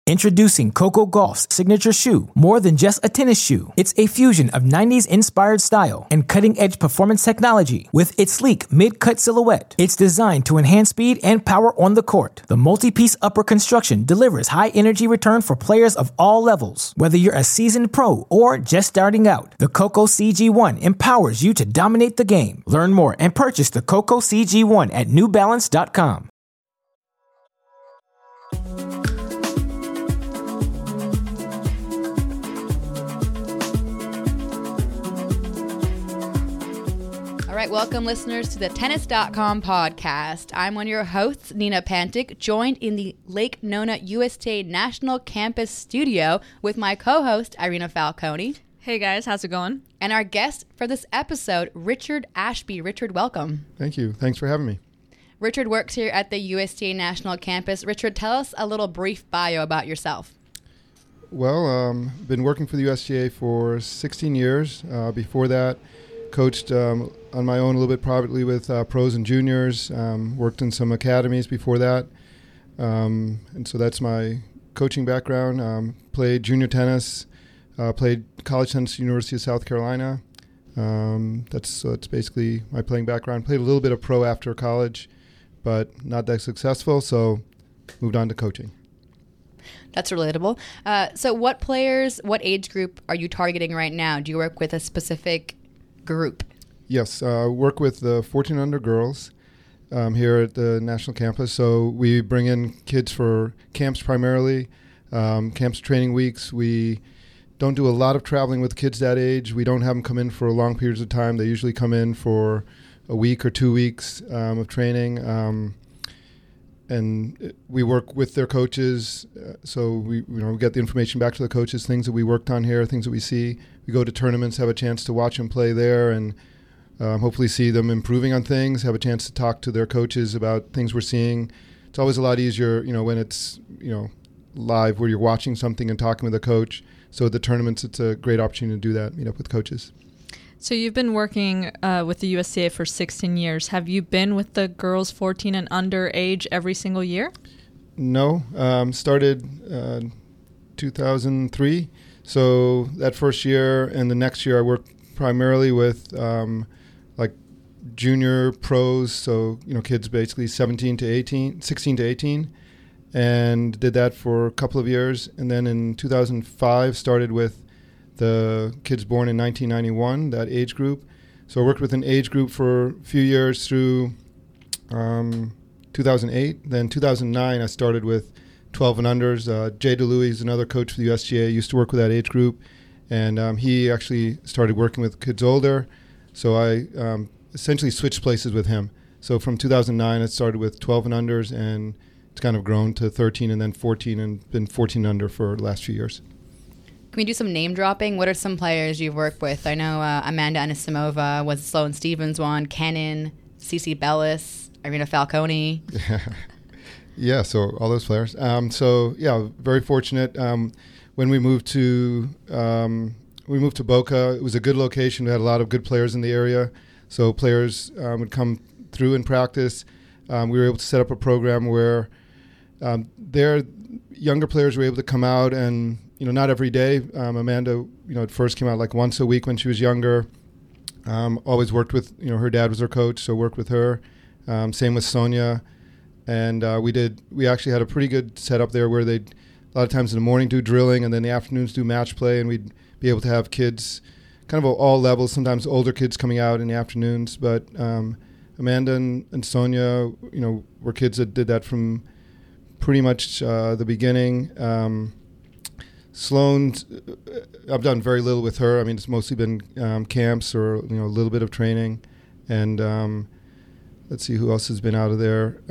Introducing Coco Gauff's signature shoe, more than just a tennis shoe. It's a fusion of 90s-inspired style and cutting-edge performance technology. With its sleek mid-cut silhouette, it's designed to enhance speed and power on the court. The multi-piece upper construction delivers high-energy return for players of all levels. Whether you're a seasoned pro or just starting out, the Coco CG1 empowers you to dominate the game. Learn more and purchase the Coco CG1 at NewBalance.com. All right, welcome listeners to the Tennis.com podcast. I'm one of your hosts, Nina Pantic, joined in the Lake Nona USTA National Campus studio with my co-host, Irina Falcone. Hey guys, how's it going? And our guest for this episode, Richard Ashby. Richard, welcome. Thank you. Thanks for having me. Richard works here at the USTA National Campus. Richard, tell us a little brief bio about yourself. Well, been working for the USTA for 16 years. Before that, coached on my own a little bit privately with pros and juniors, worked in some academies before that. And so that's my coaching background. Played junior tennis, played college tennis at the University of South Carolina. That's basically my playing background. Played a little bit of pro after college, but not that successful, so moved on to coaching. That's relatable. So what players, what age group are you targeting right now? Do you work with a specific group? Yes, work with the 14 under girls here at the National Campus. So we bring in kids for camps primarily, camps training weeks. We don't do a lot of traveling with kids that age. We don't have them come in for long periods of time. They usually come in for a week or 2 weeks of training. And we work with their coaches, so we get the information back to the coaches, things that we worked on here, things that we see. We go to tournaments, have a chance to watch them play there, and hopefully see them improving on things, have a chance to talk to their coaches about things we're seeing. It's always a lot easier, when it's, live where you're watching something and talking with a coach. So at the tournaments, it's a great opportunity to do that, meet up with coaches. So you've been working with the USTA for 16 years. Have you been with the girls 14 and under age every single year? No. Started 2003. So that first year and the next year I worked primarily with junior pros. So, kids basically 16 to 18. And did that for a couple of years. And then in 2005 started with the kids born in 1991, that age group. So I worked with an age group for a few years through 2008. Then 2009, I started with 12 and unders. Jay DeLuey is another coach for the USGA, used to work with that age group. And he actually started working with kids older. So I essentially switched places with him. So from 2009, I started with 12 and unders, and it's kind of grown to 13 and then 14, and been 14 under for the last few years. Can we do some name dropping? What are some players you've worked with? I know Amanda Anisimova was Sloane Stephens one, Kenin, Cici Bellis, Irina Falcone. Yeah, so all those players. Very fortunate. When we moved to Boca, it was a good location. We had a lot of good players in the area, so players would come through and practice. We were able to set up a program where their younger players were able to come out and, not every day. Amanda, at first came out like once a week when she was younger. Always worked with, her dad was her coach, so worked with her. Same with Sonia. And we actually had a pretty good setup there where they'd a lot of times in the morning do drilling and then the afternoons do match play, and we'd be able to have kids kind of all levels, sometimes older kids coming out in the afternoons. But Amanda and Sonia, were kids that did that from pretty much the beginning. Sloane, I've done very little with her. I mean, it's mostly been camps or, a little bit of training. And let's see who else has been out of there.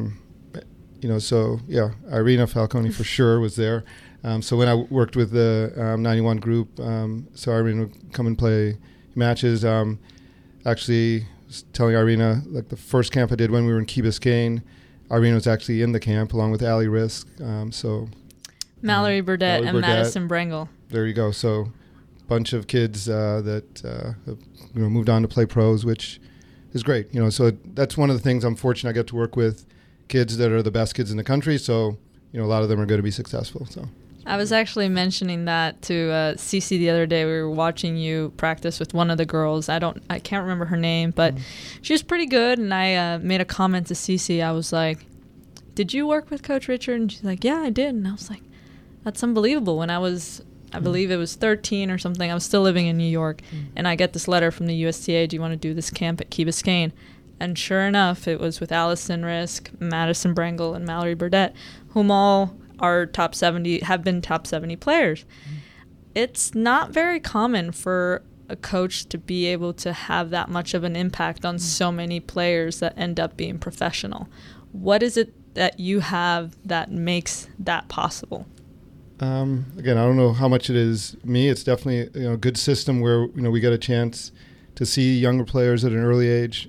Irina Falcone for sure was there. So when I worked with the 91 group, so Irina would come and play matches. Actually, was telling Irina, like the first camp I did when we were in Key Biscayne, Irina was actually in the camp along with Allie Risk. Mallory Burdett and Madison Brangle. There you go. So a bunch of kids that have, moved on to play pros, which is great. So that's one of the things I'm fortunate I get to work with kids that are the best kids in the country. So, a lot of them are going to be successful. So I was actually mentioning that to Cece the other day. We were watching you practice with one of the girls. I can't remember her name, but she was pretty good. And I made a comment to Cece. I was like, "Did you work with Coach Richard?" And she's like, "Yeah, I did." And I was like, "That's unbelievable." When I believe it was 13 or something, I was still living in New York, and I get this letter from the USTA. Do you want to do this camp at Key Biscayne? And sure enough, it was with Allison Risk, Madison Brengle, and Mallory Burdett, whom all are have been top 70 players. It's not very common for a coach to be able to have that much of an impact on so many players that end up being professional. What is it that you have that makes that possible? Again, I don't know how much it is me. It's definitely a good system where we get a chance to see younger players at an early age.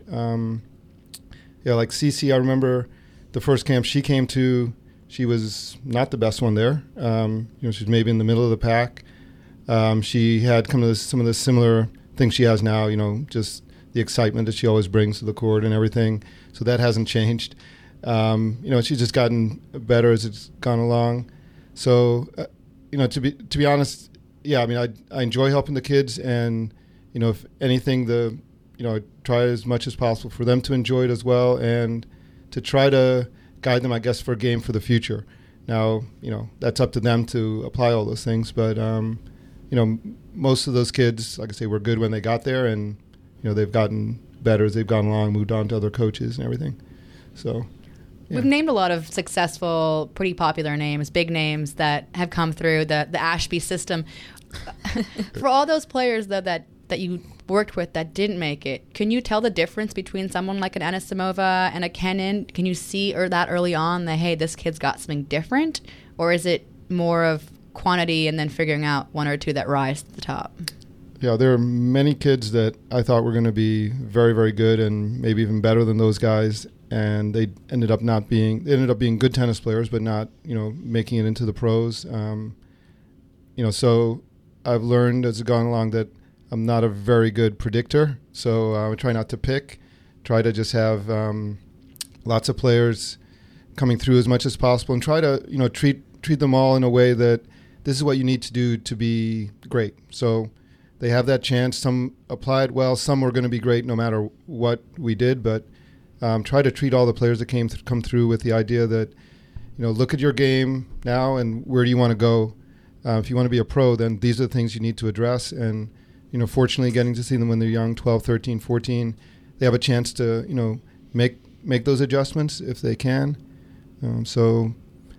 Like Cece, I remember the first camp she came to. She was not the best one there. She was maybe in the middle of the pack. She had come to some of the similar things she has now. Just the excitement that she always brings to the court and everything. So that hasn't changed. She's just gotten better as it's gone along. So, to be honest, I enjoy helping the kids, and if anything, I try as much as possible for them to enjoy it as well, and to try to guide them, I guess, for a game for the future. Now, that's up to them to apply all those things, but most of those kids, like I say, were good when they got there, and they've gotten better as they've gone along, moved on to other coaches and everything. So. Yeah. We've named a lot of successful, pretty popular names, big names that have come through the Ashby system. For all those players, though, that you worked with that didn't make it, can you tell the difference between someone like an Anisimova and a Kenin? Can you see that early on that, hey, this kid's got something different? Or is it more of quantity and then figuring out one or two that rise to the top? Yeah, there are many kids that I thought were going to be very, very good and maybe even better than those guys. And they ended up being good tennis players, but not, making it into the pros. So I've learned as I've gone along that I'm not a very good predictor. So I try not to pick, try to just have lots of players coming through as much as possible, and try to, treat them all in a way that this is what you need to do to be great. So they have that chance. Some apply it well. Some are going to be great no matter what we did, but try to treat all the players that come through with the idea that, look at your game now and where do you want to go. If you want to be a pro, then these are the things you need to address. And, fortunately getting to see them when they're young, 12, 13, 14, they have a chance to, make those adjustments if they can. The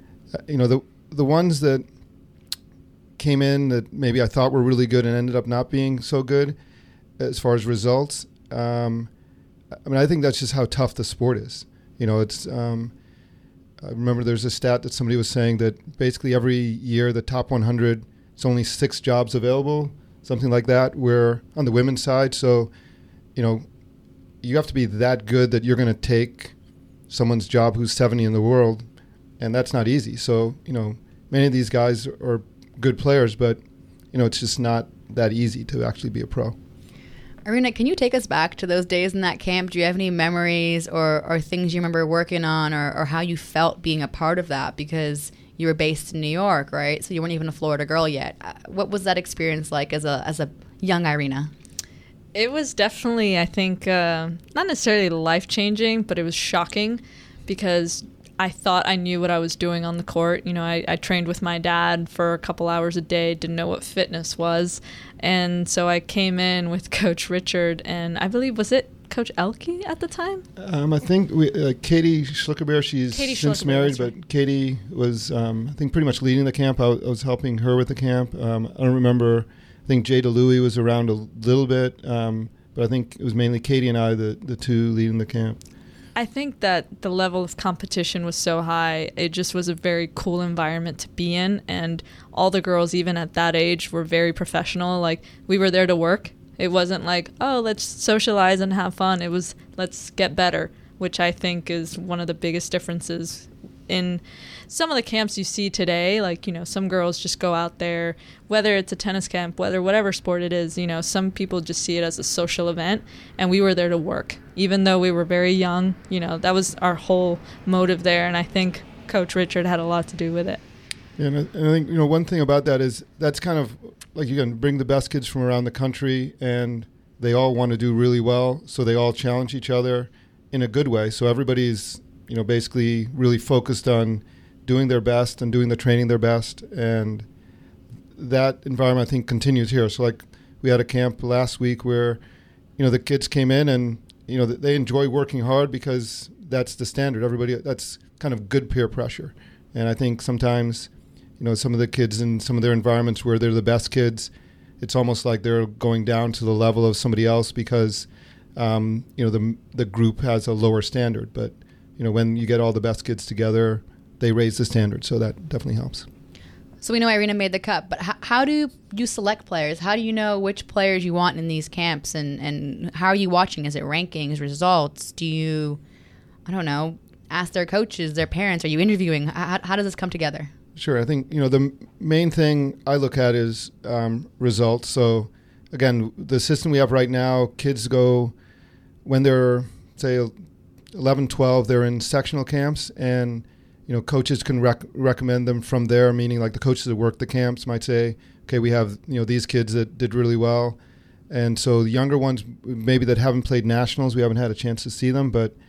ones that came in that maybe I thought were really good and ended up not being so good as far as results, I think that's just how tough the sport is. It's. I remember there's a stat that somebody was saying that basically every year the top 100, it's only 6 jobs available, something like that. Where on the women's side, so you have to be that good that you're going to take someone's job who's 70 in the world, and that's not easy. So many of these guys are good players, but it's just not that easy to actually be a pro. Irina, can you take us back to those days in that camp? Do you have any memories or things you remember working on or how you felt being a part of that? Because you were based in New York, right? So you weren't even a Florida girl yet. What was that experience like as a young Irina? It was definitely, I think, not necessarily life-changing, but it was shocking because I thought I knew what I was doing on the court. I trained with my dad for a couple hours a day, didn't know what fitness was. And so I came in with Coach Richard, and I believe, was it Coach Elke at the time? I think Katie Schlickerbeer, she's since married, but Katie was, I think, pretty much leading the camp. I was helping her with the camp. I don't remember. I think Jay DeLuey was around a little bit, but I think it was mainly Katie and I, the two leading the camp. I think that the level of competition was so high, it just was a very cool environment to be in, and all the girls, even at that age, were very professional. Like, we were there to work. It wasn't like, oh, let's socialize and have fun. It was, let's get better, which I think is one of the biggest differences in some of the camps you see today. Like, some girls just go out there, whether it's a tennis camp, whatever sport it is, some people just see it as a social event, and we were there to work. Even though we were very young, that was our whole motive there. And I think Coach Richard had a lot to do with it. Yeah, and I think, one thing about that is that's kind of like, again, bring the best kids from around the country, and they all want to do really well, so they all challenge each other in a good way. So everybody's, basically really focused on doing their best and doing the training their best, and that environment, I think, continues here. So like we had a camp last week where, the kids came in and, they enjoy working hard because that's the standard. That's kind of good peer pressure. And I think sometimes, some of the kids in some of their environments where they're the best kids, it's almost like they're going down to the level of somebody else because, the group has a lower standard. But, when you get all the best kids together, they raise the standard. So that definitely helps. So we know Irina made the cut, but how do you select players? How do you know which players you want in these camps, and how are you watching? Is it rankings, results? Do you, ask their coaches, their parents? Are you interviewing? How does this come together? Sure. I think, the main thing I look at is results. So, again, the system we have right now, kids go, when they're, say, 11, 12, they're in sectional camps, and coaches can recommend them from there, meaning like the coaches that work the camps might say, okay, we have, these kids that did really well. And so the younger ones, maybe that haven't played nationals, we haven't had a chance to see them, but,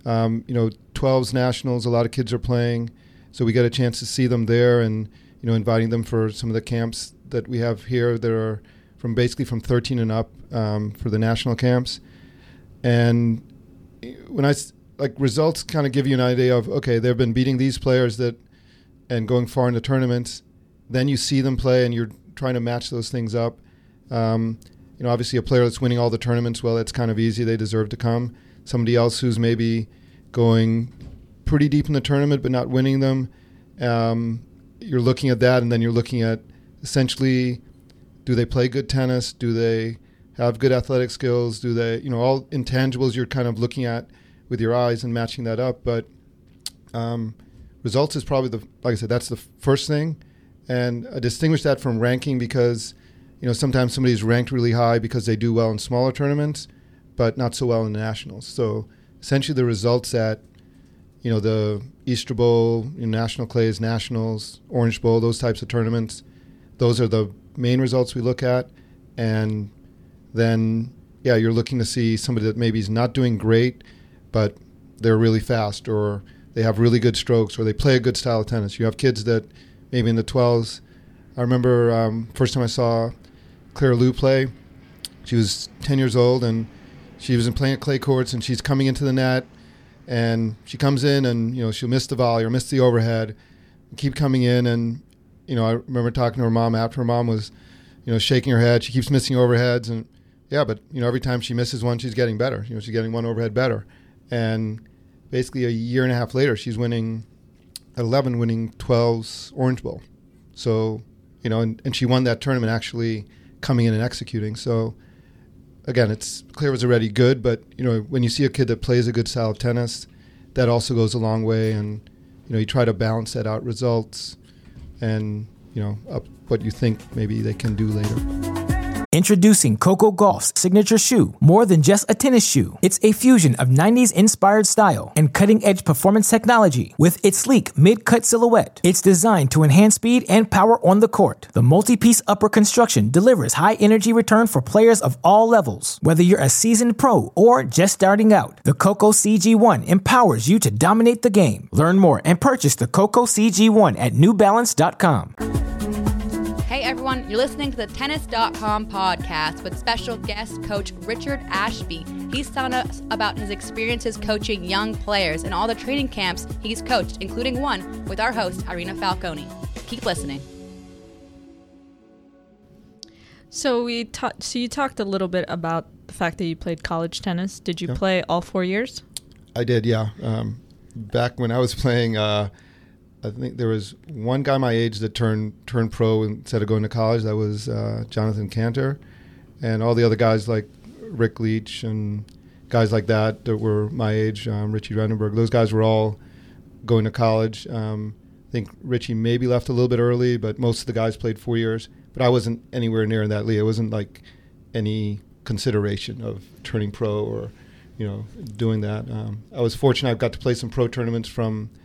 12s nationals, a lot of kids are playing. So we get a chance to see them there and, inviting them for some of the camps that we have here that are basically from 13 and up for the national camps. And when results kind of give you an idea of, okay, they've been beating these players and going far into tournaments. Then you see them play and you're trying to match those things up. Obviously a player that's winning all the tournaments, well, it's kind of easy. They deserve to come. Somebody else who's maybe going pretty deep in the tournament but not winning them, you're looking at that, and then you're looking at essentially, do they play good tennis? Do they have good athletic skills? Do they, all intangibles you're kind of looking at with your eyes and matching that up. But results is probably like I said, that's the first thing. And I distinguish that from ranking because, sometimes somebody's ranked really high because they do well in smaller tournaments, but not so well in the nationals. So essentially the results at, the Easter Bowl, National Clays, Nationals, Orange Bowl, those types of tournaments, those are the main results we look at. And then, you're looking to see somebody that maybe is not doing great, but they're really fast, or they have really good strokes, or they play a good style of tennis. You have kids that maybe in the 12s. I remember first time I saw Claire Liu play, she was 10 years old, and she was playing at clay courts, and she's coming into the net, and she comes in, and she'll miss the volley or miss the overhead, and keep coming in, and I remember talking to her mom after. Her mom was shaking her head. She keeps missing overheads, and but every time she misses one, she's getting better. She's getting one overhead better. And basically a year and a half later, she's winning, at 11, winning 12's Orange Bowl. So, and she won that tournament actually coming in and executing. So, again, Claire was already good, but, when you see a kid that plays a good style of tennis, that also goes a long way. And, you try to balance that out, results, and, up what you think maybe they can do later. Introducing Coco Gauff's signature shoe. More than just a tennis shoe, it's a fusion of 90s inspired style and cutting-edge performance technology. With its sleek mid-cut silhouette, it's designed to enhance speed and power on the court. The multi-piece upper construction delivers high energy return for players of all levels. Whether you're a seasoned pro or just starting out, the Coco CG1 empowers you to dominate the game. Learn more and purchase the Coco CG1 at newbalance.com. Hey everyone, you're listening to the Tennis.com podcast with special guest coach Richard Ashby. He's telling us about his experiences coaching young players and all the training camps he's coached, including one with our host, Irina Falconi. Keep listening. So you talked a little bit about the fact that you played college tennis. Did you play all 4 years? I did, yeah. Back when I was playing, I think there was one guy my age that turned pro instead of going to college. That was Jonathan Cantor. And all the other guys like Rick Leach and guys like that were my age, Richie Rendenberg, those guys were all going to college. I think Richie maybe left a little bit early, but most of the guys played 4 years. But I wasn't anywhere near in that league. It wasn't like any consideration of turning pro or, doing that. I was fortunate. I got to play some pro tournaments from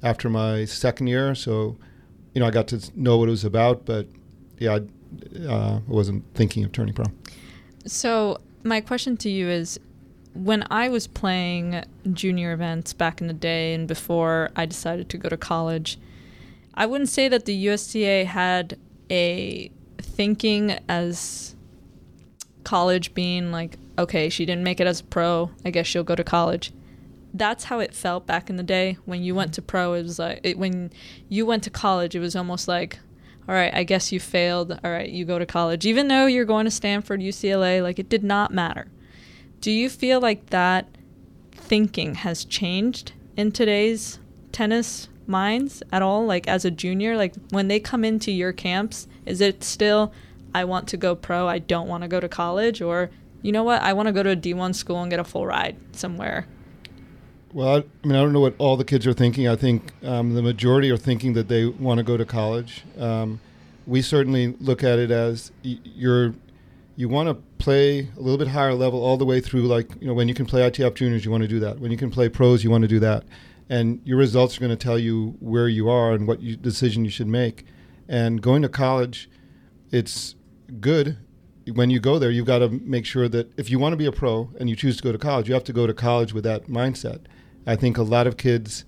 after my second year. So, I got to know what it was about, but yeah, I wasn't thinking of turning pro. So my question to you is, when I was playing junior events back in the day and before I decided to go to college, I wouldn't say that the USTA had a thinking as college being like, okay, she didn't make it as a pro, I guess she'll go to college. That's how it felt back in the day. When you went to pro, it was like, when you went to college, it was almost like, all right, I guess you failed. All right, you go to college. Even though you're going to Stanford, UCLA, like it did not matter. Do you feel like that thinking has changed in today's tennis minds at all? Like as a junior, like when they come into your camps, is it still, I want to go pro, I don't want to go to college? Or, you know what, I want to go to a D1 school and get a full ride somewhere? Well, I don't know what all the kids are thinking. I think the majority are thinking that they want to go to college. We certainly look at it as you want to play a little bit higher level all the way through, like, when you can play ITF juniors, you want to do that. When you can play pros, you want to do that. And your results are going to tell you where you are and what decision you should make. And going to college, it's good. When you go there, you've got to make sure that if you want to be a pro and you choose to go to college, you have to go to college with that mindset. I think a lot of kids,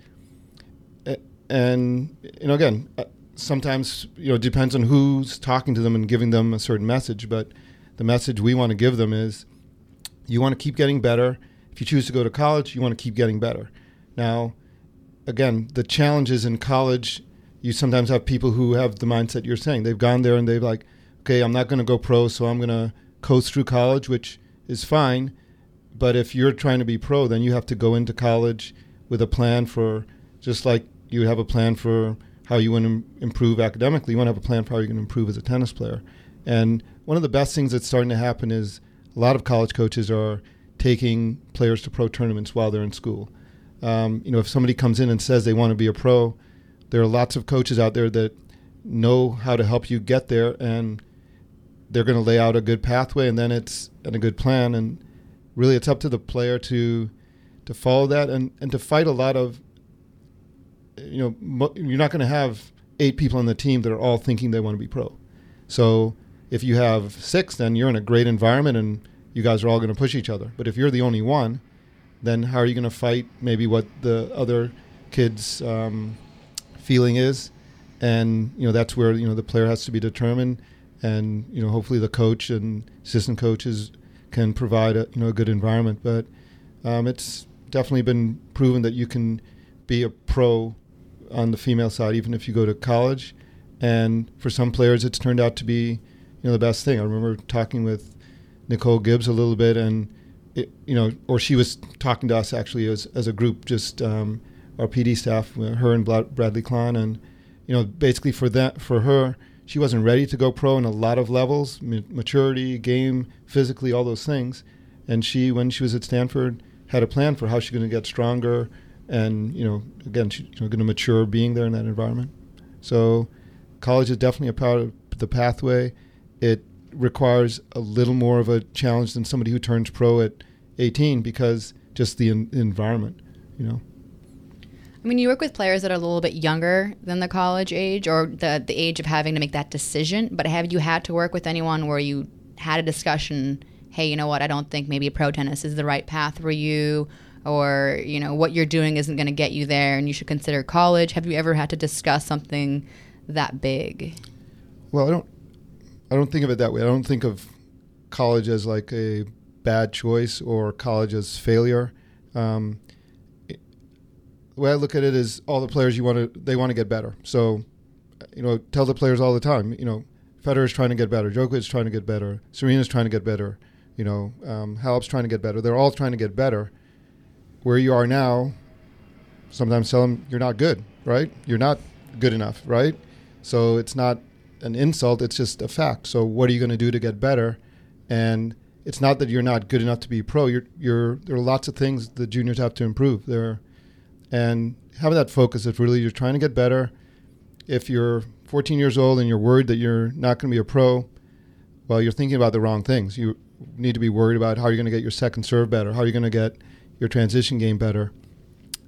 and again, sometimes it depends on who's talking to them and giving them a certain message. But the message we want to give them is, you want to keep getting better. If you choose to go to college, you want to keep getting better. Now, again, the challenges in college, you sometimes have people who have the mindset you're saying. They've gone there and they've like, okay, I'm not going to go pro, so I'm going to coast through college, which is fine. But if you're trying to be pro, then you have to go into college with a plan for, just like you have a plan for how you want to improve academically, you want to have a plan for how you're going to improve as a tennis player. And one of the best things that's starting to happen is a lot of college coaches are taking players to pro tournaments while they're in school. If somebody comes in and says they want to be a pro, there are lots of coaches out there that know how to help you get there, and they're going to lay out a good pathway, and then it's a good plan. And really, it's up to the player to follow that and to fight a lot of, you're not going to have 8 people on the team that are all thinking they want to be pro. So if you have 6, then you're in a great environment and you guys are all going to push each other. But if you're the only one, then how are you going to fight maybe what the other kid's feeling is? And, that's where, the player has to be determined. And, hopefully the coach and assistant coaches can provide a good environment. But it's definitely been proven that you can be a pro on the female side, even if you go to college. And for some players, it's turned out to be, the best thing. I remember talking with Nicole Gibbs a little bit, and or she was talking to us actually as a group, just our PD staff, her and Bradley Klahn, and basically for her, she wasn't ready to go pro in a lot of levels, maturity, game, physically, all those things. And she, when she was at Stanford, had a plan for how she's going to get stronger, and again, she's going to mature being there in that environment. So college is definitely a part of the pathway. It requires a little more of a challenge than somebody who turns pro at 18, because just the environment, I mean, you work with players that are a little bit younger than the college age, or the age of having to make that decision. But have you had to work with anyone where you had a discussion, hey, you know what, I don't think maybe pro tennis is the right path for you, or, what you're doing isn't going to get you there and you should consider college? Have you ever had to discuss something that big? Well, I don't think of it that way. I don't think of college as like a bad choice or college as failure. The way I look at it is, all the players they want to get better. So, tell the players all the time, Federer's trying to get better, Djokovic's trying to get better, Serena's trying to get better, Halep's trying to get better. They're all trying to get better. Where you are now, sometimes tell them you're not good, right? You're not good enough, right? So it's not an insult, it's just a fact. So what are you going to do to get better? And it's not that you're not good enough to be pro. There are lots of things the juniors have to improve. And having that focus, if really you're trying to get better, if you're 14 years old and you're worried that you're not going to be a pro, well, you're thinking about the wrong things. You need to be worried about how you're going to get your second serve better, how you're going to get your transition game better,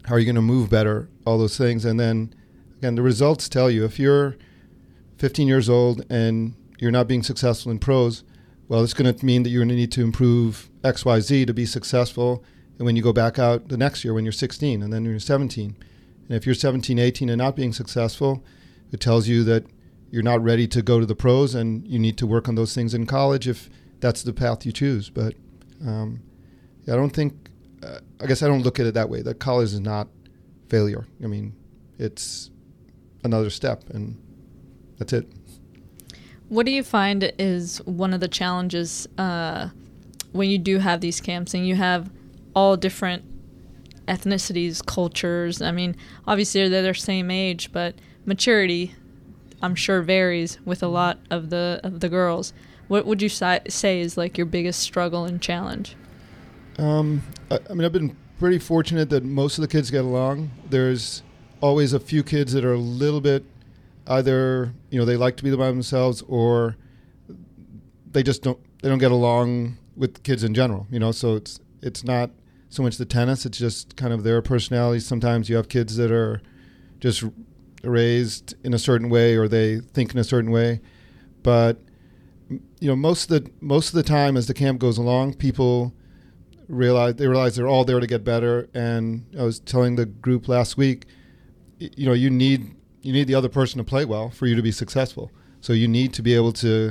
How are you going to move better? All those things. And then, again, the results tell you. If you're 15 years old and you're not being successful in pros, well, it's going to mean that you're going to need to improve X, Y, Z to be successful. And when you go back out the next year when you're 16 and then you're 17. And if you're 17, 18 and not being successful, it tells you that you're not ready to go to the pros and you need to work on those things in college if that's the path you choose. But I don't think, I guess I don't look at it that way, that college is not failure. I mean, it's another step and that's it. What do you find is one of the challenges when you do have these camps and you have all different ethnicities, cultures? I mean, obviously they're the same age, but maturity, I'm sure, varies with a lot of the girls. What would you say is like your biggest struggle and challenge? I mean, I've been pretty fortunate that most of the kids get along. There's always a few kids that are a little bit either, they like to be by themselves or they don't get along with kids in general, so it's not so much the tennis, it's just kind of their personalities. Sometimes you have kids that are just raised in a certain way or they think in a certain way. But, most of the time as the camp goes along, people realize they're all there to get better. And I was telling the group last week, you need the other person to play well for you to be successful. So you need to be able to,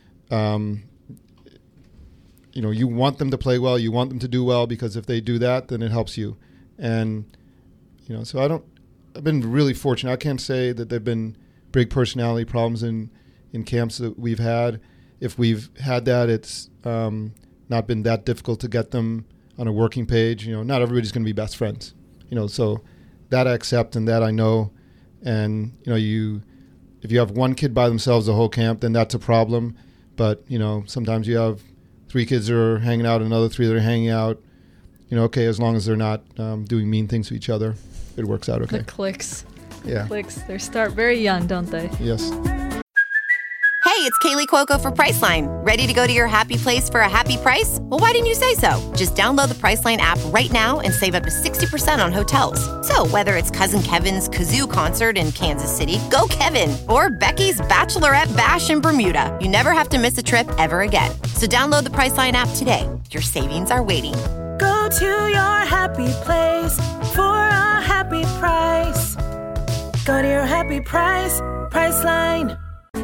you want them to play well, you want them to do well, because if they do that, then it helps you. And, so I've been really fortunate. I can't say that there've been big personality problems in camps that we've had. If we've had that, it's not been that difficult to get them on a working page. Not everybody's going to be best friends, so that I accept and that I know. And, if you have one kid by themselves the whole camp, then that's a problem. But, sometimes you have 3 kids that are hanging out, another 3 that are hanging out. Okay, as long as they're not doing mean things to each other, it works out okay. The cliques. Yeah. Cliques. They start very young, don't they? Yes. Hey, it's Kaylee Cuoco for Priceline. Ready to go to your happy place for a happy price? Well, why didn't you say so? Just download the Priceline app right now and save up to 60% on hotels. So whether it's Cousin Kevin's Kazoo Concert in Kansas City, go Kevin, or Becky's Bachelorette Bash in Bermuda, you never have to miss a trip ever again. So download the Priceline app today. Your savings are waiting. Go to your happy place for a happy price. Go to your happy price, Priceline.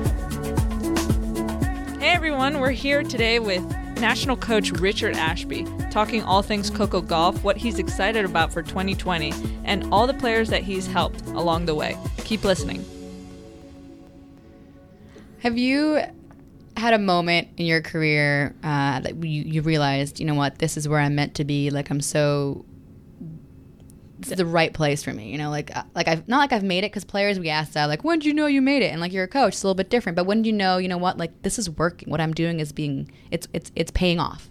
Hey everyone, we're here today with National Coach Richard Ashby, talking all things Coco Golf, what he's excited about for 2020, and all the players that he's helped along the way. Keep listening. Have you had a moment in your career that you realized, this is where I'm meant to be, this is the right place for me, I've not like I've made it, because players we asked that, when did you know you made it? And you're a coach, it's a little bit different. But when did you know, this is working. What I'm doing is it's paying off.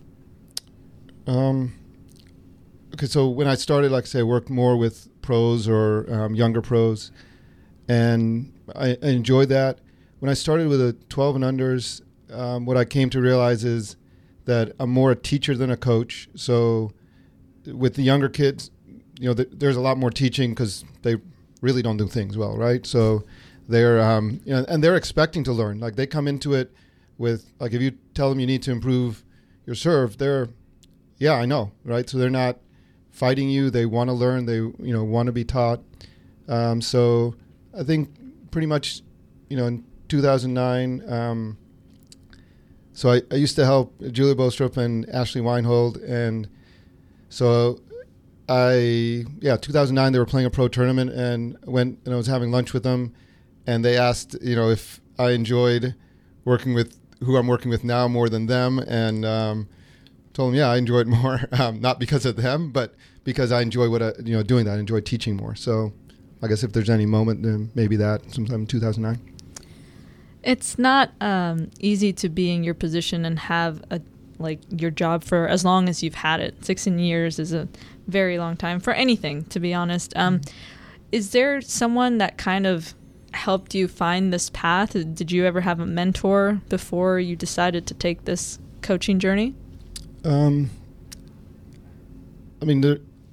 Okay, so when I started, like I say, I worked more with pros or younger pros, and I enjoyed that. When I started with the 12 and unders, what I came to realize is that I'm more a teacher than a coach. So with the younger kids, there's a lot more teaching because they really don't do things well, right? So they're, and they're expecting to learn. They come into it with, if you tell them you need to improve your serve, yeah, I know, right? So they're not fighting you. They want to learn. They, want to be taught. So I think pretty much, in 2009, so I used to help Julia Bostrup and Ashley Weinhold, and so 2009 they were playing a pro tournament, and went and I was having lunch with them, and they asked, if I enjoyed working with who I'm working with now more than them, and told them, yeah, I enjoy it more, not because of them, but because I enjoy doing that. I enjoy teaching more. So I guess if there's any moment, then maybe that sometime in 2009. It's not easy to be in your position and have your job for as long as you've had it. 16 years is a very long time for anything, to be honest. Is there someone that kind of helped you find this path? Did you ever have a mentor before you decided to take this coaching journey? I've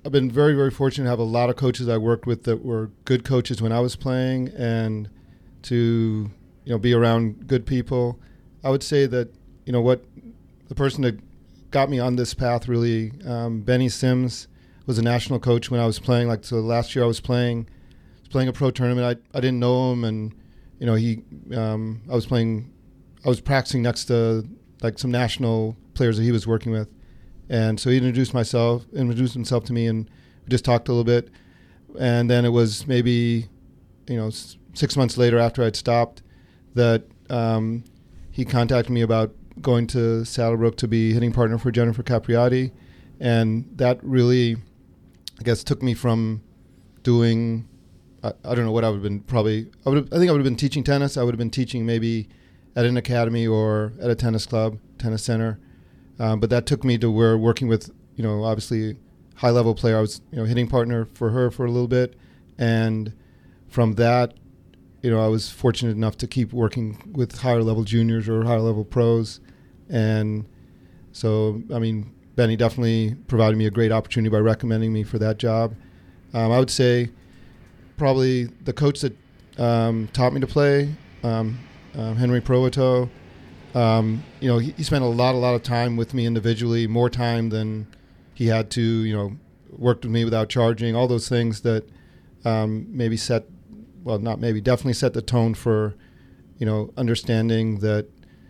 I've been very, very fortunate to have a lot of coaches I worked with that were good coaches when I was playing, and to be around good people. I would say that what the person that got me on this path really, Benny Sims was a national coach when I was playing. Like, so last year I was playing a pro tournament. I didn't know him, and I was practicing next to like some national players that he was working with, and so he introduced himself to me, and we just talked a little bit. And then it was maybe 6 months later, after I'd stopped, that he contacted me about going to Saddlebrook to be hitting partner for Jennifer Capriati, and that really, I guess, took me from doing, I don't know what I would have been, I think I would have been teaching tennis. I would have been teaching maybe at an academy or at a tennis club, tennis center. But that took me to where working with, obviously high-level player. I was, hitting partner for her for a little bit. And from that, I was fortunate enough to keep working with higher-level juniors or higher-level pros. And so, I mean, Benny definitely provided me a great opportunity by recommending me for that job. I would say probably the coach that taught me to play, Henry Provoto, he spent a lot of time with me individually, more time than he had to, worked with me without charging, all those things that definitely set the tone for, understanding that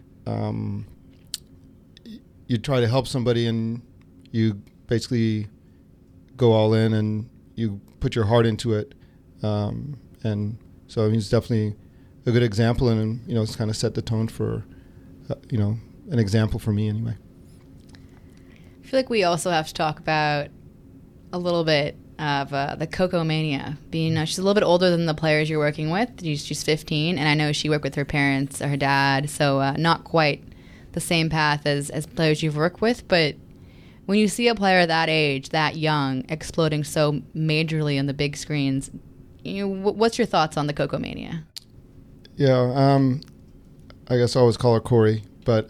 you try to help somebody and you basically go all in and you put your heart into it. And so he's definitely a good example, and, it's kind of set the tone for, an example for me anyway. I feel like we also have to talk about a little bit of the Coco Mania. She's a little bit older than the players you're working with. She's 15, and I know she worked with her parents or her dad, so not quite the same path as players you've worked with. But when you see a player that age, that young, exploding so majorly on the big screens, what's your thoughts on the Coco Mania? Yeah, I guess I always call her Corey, but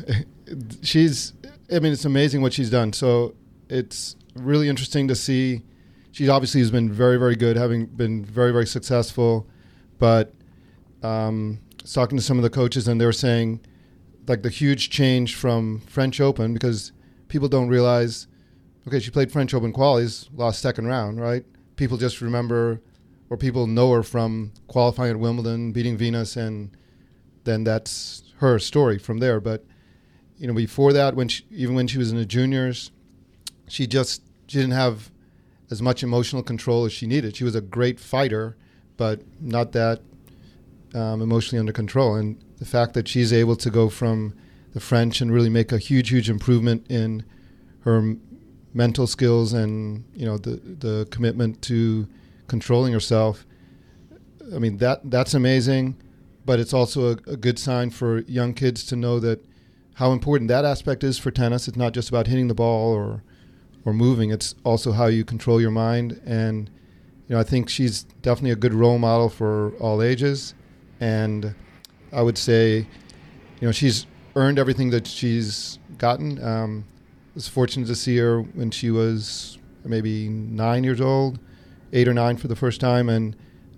it's amazing what she's done. So it's really interesting to see. She obviously has been very, very good, having been very, very successful. But talking to some of the coaches, and they were saying, like, the huge change from French Open, because people don't realize, okay, she played French Open qualies, lost second round, right? People just remember, or people know her from qualifying at Wimbledon, beating Venus, and then that's her story from there. But, before that, even when she was in the juniors, she didn't have as much emotional control as she needed. She was a great fighter, but not that emotionally under control. And the fact that she's able to go from the French and really make a huge, huge improvement in her mental skills and, the commitment to controlling herself, I mean, that's amazing. But it's also a good sign for young kids to know that how important that aspect is for tennis. It's not just about hitting the ball or moving. It's also how you control your mind. And, I think she's definitely a good role model for all ages. And I would say, she's earned everything that she's gotten. I was fortunate to see her when she was maybe 9 years old, 8 or 9 for the first time. And,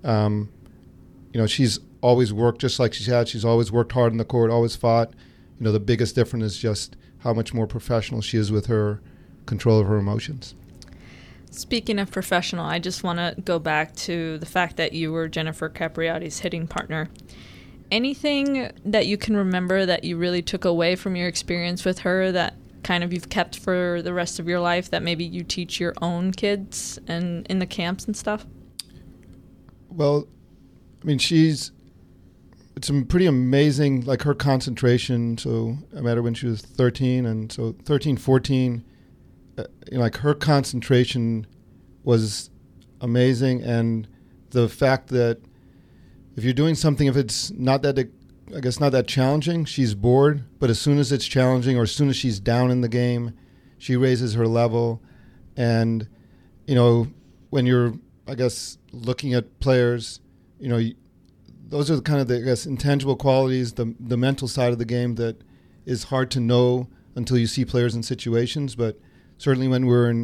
she's always worked just like she's always worked hard on the court, always fought. The biggest difference is just how much more professional she is with her control of her emotions. Speaking of professional, I just want to go back to the fact that you were Jennifer Capriati's hitting partner. Anything that you can remember that you really took away from your experience with her that kind of you've kept for the rest of your life that maybe you teach your own kids and in the camps and stuff? Well, I mean, it's pretty amazing, like her concentration. So I met her when she was 13, and so 13, 14, like her concentration was amazing. And the fact that if you're doing something, if it's not that challenging, she's bored. But as soon as it's challenging, or as soon as she's down in the game, she raises her level. And, when you're, I guess, looking at players, those are the kind of the intangible qualities, the mental side of the game that is hard to know until you see players in situations. But certainly when we're in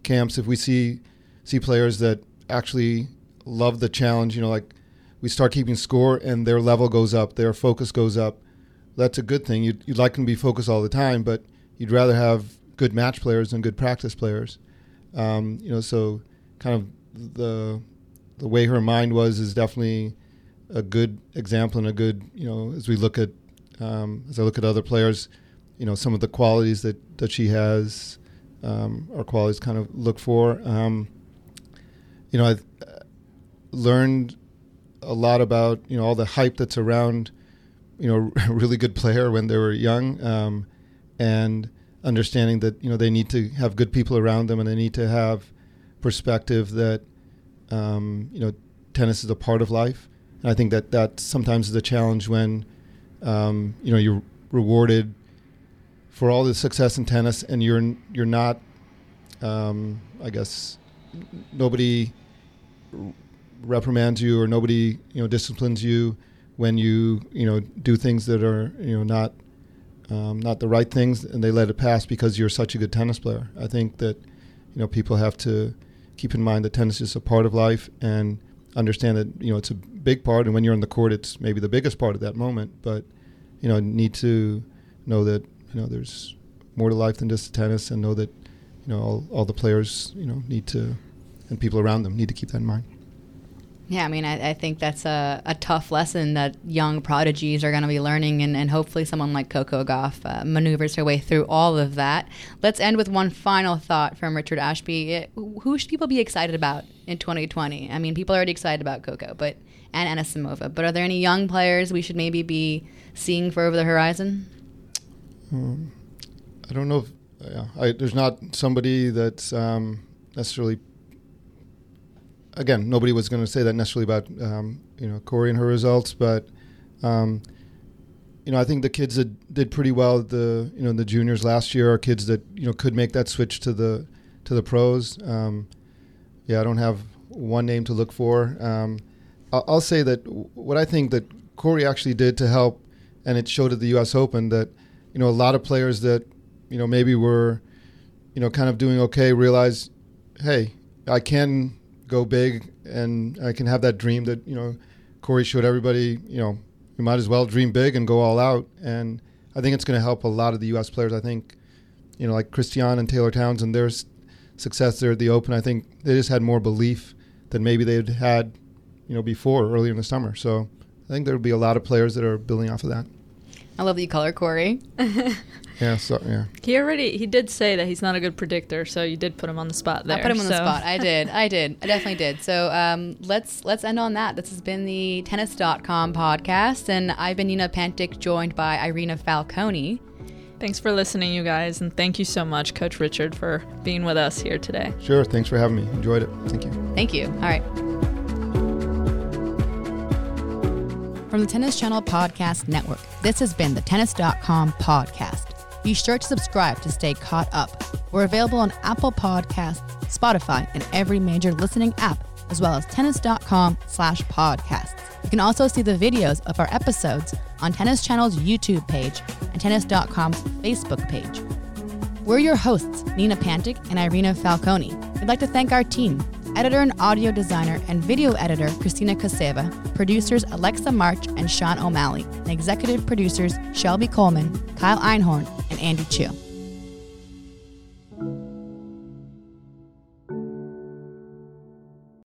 camps, if we see players that actually love the challenge, like we start keeping score and their level goes up, their focus goes up, that's a good thing. You'd like them to be focused all the time, but you'd rather have good match players than good practice players. So kind of the way her mind is definitely a good example and a good, as we look at, as I look at other players, some of the qualities that she has, are qualities kind of look for. I've learned a lot about, all the hype that's around, a really good player when they were young, and understanding that, they need to have good people around them and they need to have perspective that, tennis is a part of life. And I think that sometimes is a challenge when, you're rewarded for all the success in tennis and you're not, I guess, nobody reprimands you or nobody, disciplines you when you, do things that are, not the right things, and they let it pass because you're such a good tennis player. I think that, people have to keep in mind that tennis is a part of life and understand that, it's a big part, and when you're on the court, it's maybe the biggest part of that moment, but, need to know that, there's more to life than just tennis, and know that, all the players, need to, and people around them need to keep that in mind. Yeah, I mean, I think that's a tough lesson that young prodigies are going to be learning, and hopefully someone like Coco Gauff maneuvers her way through all of that. Let's end with one final thought from Richard Ashby. Who should people be excited about in 2020? I mean, people are already excited about Coco and Anisimova, but are there any young players we should maybe be seeing for over the horizon? I don't know. There's not somebody that's necessarily. Again, nobody was going to say that necessarily about Corey and her results, but I think the kids that did pretty well at the juniors last year are kids that could make that switch to the pros. I don't have one name to look for. I'll say that what I think that Corey actually did to help, and it showed at the U.S. Open that a lot of players that maybe were kind of doing okay realized, hey, I can go big and I can have that dream that Corey showed everybody. You might as well dream big and go all out. And I think it's going to help a lot of the U.S. players. I think like Christiane and Taylor Townsend, their success there at the Open, I think they just had more belief than maybe they'd had before earlier in the summer. So I think there'll be a lot of players that are building off of that. I love that you call her Corey. Yeah. He did say that he's not a good predictor, so you did put him on the spot there. I put him on the spot. I did. I definitely did. So let's end on that. This has been the Tennis.com podcast, and I've been Nina Pantic, joined by Irina Falconi. Thanks for listening, you guys, and thank you so much, Coach Richard, for being with us here today. Sure. Thanks for having me. Enjoyed it. Thank you. Thank you. All right. From the Tennis Channel Podcast Network, this has been the Tennis.com podcast. Be sure to subscribe to stay caught up. We're available on Apple Podcasts, Spotify, and every major listening app, as well as tennis.com/podcasts. You can also see the videos of our episodes on Tennis Channel's YouTube page and Tennis.com's Facebook page. We're your hosts, Nina Pantic and Irina Falconi. We'd like to thank our team, editor and audio designer and video editor Christina Kaseva, producers Alexa March and Sean O'Malley, and executive producers Shelby Coleman, Kyle Einhorn, and Andy Chu.